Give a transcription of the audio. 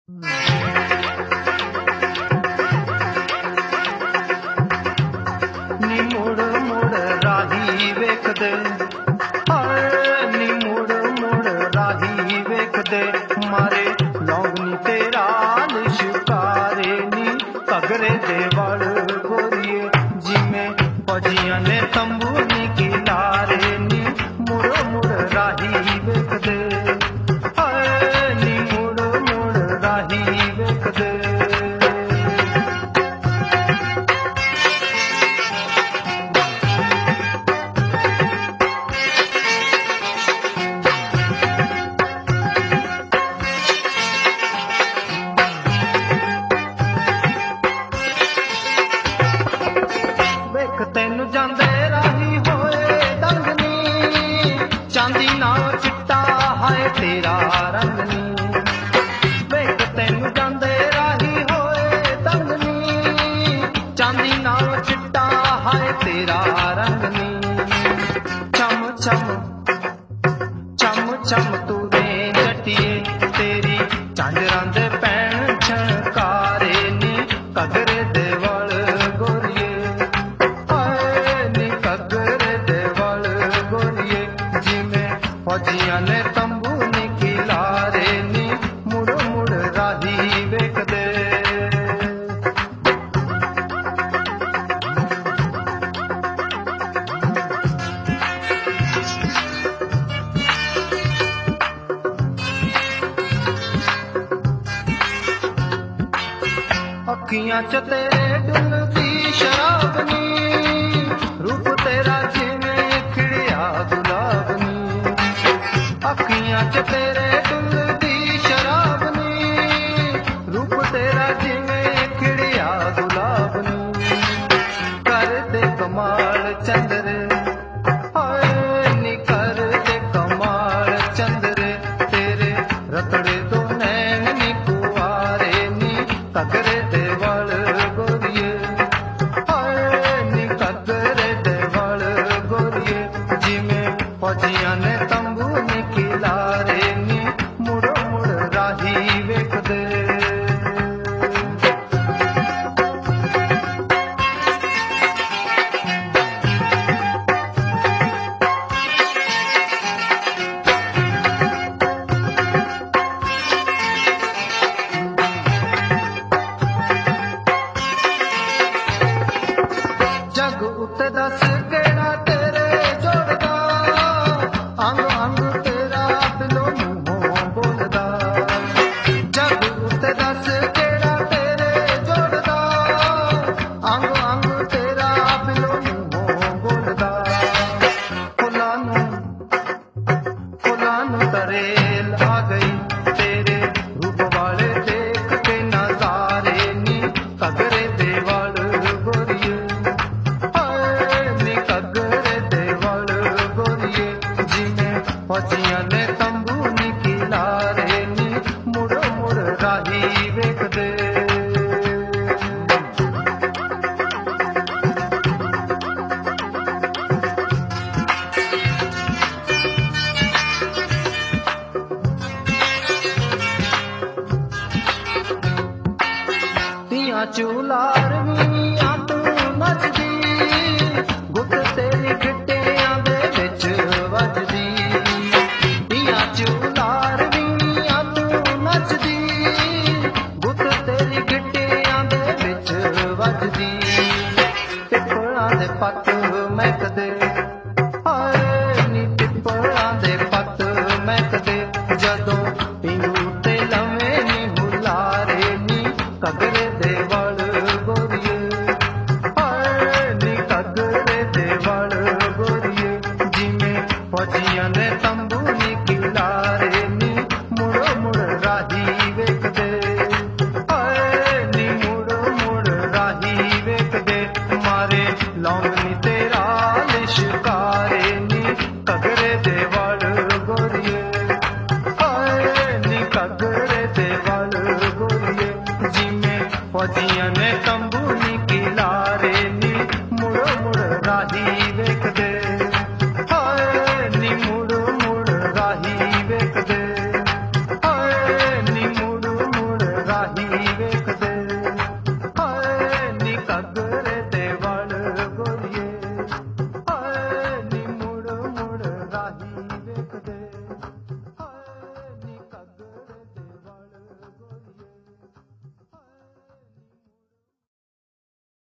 ਨੀ ਮੁੜ ਮੁੜ ਰਾਹੀ ਵੇਖਦੇ, ਹਾਏ ਨੀ ਮੁੜ ਮੁੜ ਰਾਹੀ ਵੇਖਦੇ, ਮਾਰੇ ਲੌਂਗ ਨੀ ਤੇਰਾ ਲਿਸ਼ਕਾਰੇ ਨੀ ਘੱਗਰੇ ਦੇ ਵਲ ਗੋਰੀਏ, ਜਿਵੇਂ ਫੌਜੀਆਂ ਨੇ ਤੰਬੂ ਨੀ ਕਿਨਾਰੇ ਨੀ ਮੁੜ ਮੁੜ ਰਾਹੀ ਵੇਖਦੇ, ਹਾਏ ਨੀ ਮੁੜ ਮੁੜ ਰਾਹੀ ਵੇਖਦੇ। ਤੈਨੂੰ ਜਾਂਦੇ ਰਾਹੀ ਹੋਏ ਦੰਗ ਨੀ, ਚਾਂਦੀ ਨਾਲ ਚਿੱਟਾ ਹਾਏ ਤੇਰਾ ਰੰਗ ਨੀ। ਵੇਖ ਤੈਨੂੰ ਜਾਂਦੇ ਰਾਹੀ ਹੋਏ ਦੰਗ ਨੀ, ਚਾਂਦੀ ਨਾਲ ਚਿੱਟਾ ਹਾਏ ਤੇਰਾ ਰੰਗ ਨੀ। ਚਮ ਚਮ ਚਮ ਚਮ ਤੂੰ ਦੇ ਜੱਟੀਏ, ਤੇਰੀ ਝਾਂਜਰਾਂ ਦੇ ਪੈਣ ਛਣਕਾਰੇ ਨੀ ਘੱਗਰੇ ਦੇ ਵਲ ਗੋਰੀਏ, ਫੌਜੀਆਂ ਨੇ ਤੰਬੂ ਨੀ ਖਿਲਾਰੇ ਨੀ ਮੁੜ ਮੁੜ ਰਾਹੀ ਵੇਖਦੇ। ਅੱਖੀਆਂ ਚ ਤੇਰੇ ਡੁੱਲਦੀ ਸ਼ਰਾਬ ਨੀ, ਰੂਪ ਤੇਰਾ ਜਿਵੇਂ ਖਿੜਿਆ ਗੁਲਾਬ ਨੀ। ਅੱਖੀਆਂ ਚ ਤੇਰੇ ਡੁੱਲਦੀ ਸ਼ਰਾਬ ਨੀ, ਰੂਪ ਤੇਰਾ ਜਿਵੇਂ ਖਿੜਿਆ ਗੁਲਾਬ ਨੀ। ਕਰਦੇ ਕਮਾਲ ਚੰਦਰੇ, ਹਾਏ ਨੀ ਕਰਦੇ ਕਮਾਲ ਚੰਦਰੇ, ਤੇਰੇ ਰਤੜੇ ਤੋਂ ਨੈਣ ਨੀ ਕੁਆਰੇ ਨੀ ਘੱਗਰੇ ਦੇ ਵਲ ਗੋਰੀਏ, ਹਾਏ ਨੀ ਘੱਗਰੇ ਦੇ ਵਲ ਗੋਰੀਏ, ਜਿਵੇਂ ਫੌਜੀਆਂ ਨੇ ਤੰਬੂ ਨੀ ਖਿਲਾਰੇ ਨੀ ਮੁੜ ਮੁੜ ਰਾਹੀ ਵੇਖਦੇ। ਜਗ ਉੱਤੇ ਦੱਸ ਕਿਹੜਾ ਤੇਰੇ ਜੋੜਦਾ, ਅੰਗ ਅੰਗ ਤੇਰਾ ਦਿਲੋਂ ਮੂੰਹੋਂ ਬੋਲਦਾ। ਜਗ ਉੱਤੇ ਦੱਸ ਕਿਹੜਾ ਤੇਰੇ ਜੋੜਦਾ, ਅੰਗ ਅੰਗ ਤੇਰਾ ਦਿਲੋਂ ਮੂੰਹੋਂ ਬੋਲਦਾ। ਫੁੱਲਾਂ ਨੂੰ ਤਰੇਲ ਆ ਗਈ, ਤੇਰੇ ਰੂਪ ਵਾਲੇ ਦੇਖ ਕੇ ਨਜ਼ਾਰੇ ਨੀ ਘੱਗਰੇ ਦੇ ਵਲ ਗੋਰੀਏ, ਘੱਗਰੇ ਦੇ ਵਲ ਗੋਰੀਏ, ਜਿਵੇਂ ਫੌਜੀਆਂ ਨੇ ਤੰਬੂ ਨੀ ਖਿਲਾਰੇ ਨੀ ਮੁੜ ਮੁੜ ਰਾਹੀ ਵੇਖਦੇ। ਧੀਆਂ ਚੂਲਾਰ ਵੀ ਆ ਤੂੰ ਨੱਚਦੀ, ਗੁੱਤ ਤੇਰੀ ਗਿੱਟਿਆਂ ਦੇ ਵਿੱਚ ਵੱਜਦੀ। ਧੀਆਂ ਚੂਲਾਰ ਵੀ ਆ ਤੂੰ ਨੱਚਦੀ, ਗੁੱਤ ਤੇਰੀ ਗਿੱਟਿਆਂ ਦੇ ਵਿੱਚ ਵੱਜਦੀ। ਪਿੱਪਲਾਂ ਦੇ ਪੱਤ ਮਹਿਕਦੇ, ਹਾਏ ਨੀ ਪਿੱਪਲਾਂ ਦੇ ਪੱਤ ਮਹਿਕਦੇ, ਜਦੋਂ ਪੀਂਘੂ ਤੇ ਲਵੇਂ ਨੀ ਹੁਲਾਰੇ ਨੀ ਘੱਗਰੇ ਦੇ ਵਲ ਗੋਰੀਏ, ਹਾਏ ਨੀ ਘੱਗਰੇ ਦੇ ਵਲ ਗੋਰੀਏ, ਜਿਵੇਂ ਫੌਜੀਆਂ ਨੇ ਤੰਬੂ ਨੀ ਖਿਲਾਰੇ ਨੀ ਮੁੜ ਮੁੜ ਰਾਹੀ ਵੇਖਦੇ, ਹਾਏ ਨੀ ਮੁੜ ਮੁੜ ਰਾਹੀ ਵੇਖਦੇ, ਮਾਰੇ ਲੌਂਗ ਨੀ ਤੇਰਾ ਲਿਸ਼ਕਾਰੇ ਨੀ ਘੱਗਰੇ ਦੇ ਵਲ ਗੋਰੀਏ, ਹਾਏ ਨੀ ਘੱਗਰੇ ਦੇ ਵਲ ਗੋਰੀਏ, ਜਿਵੇਂ ਫੌਜੀਆਂ ਨੇ ਤੰਬੂ ਨੀ ਖਿਲਾਰੇ ਨੀ ਮੁੜ ਮੁੜ ਰਾਹੀ ਵੇਖਦੇ, ਹਾਏ ਨੀ ਮੁੜ ਮੁੜ ਰਾਹੀ ਵੇਖਦੇ, ਹਾਏ ਨੀ ਮੁੜ ਮੁੜ ਰਾਹੀ ਵੇ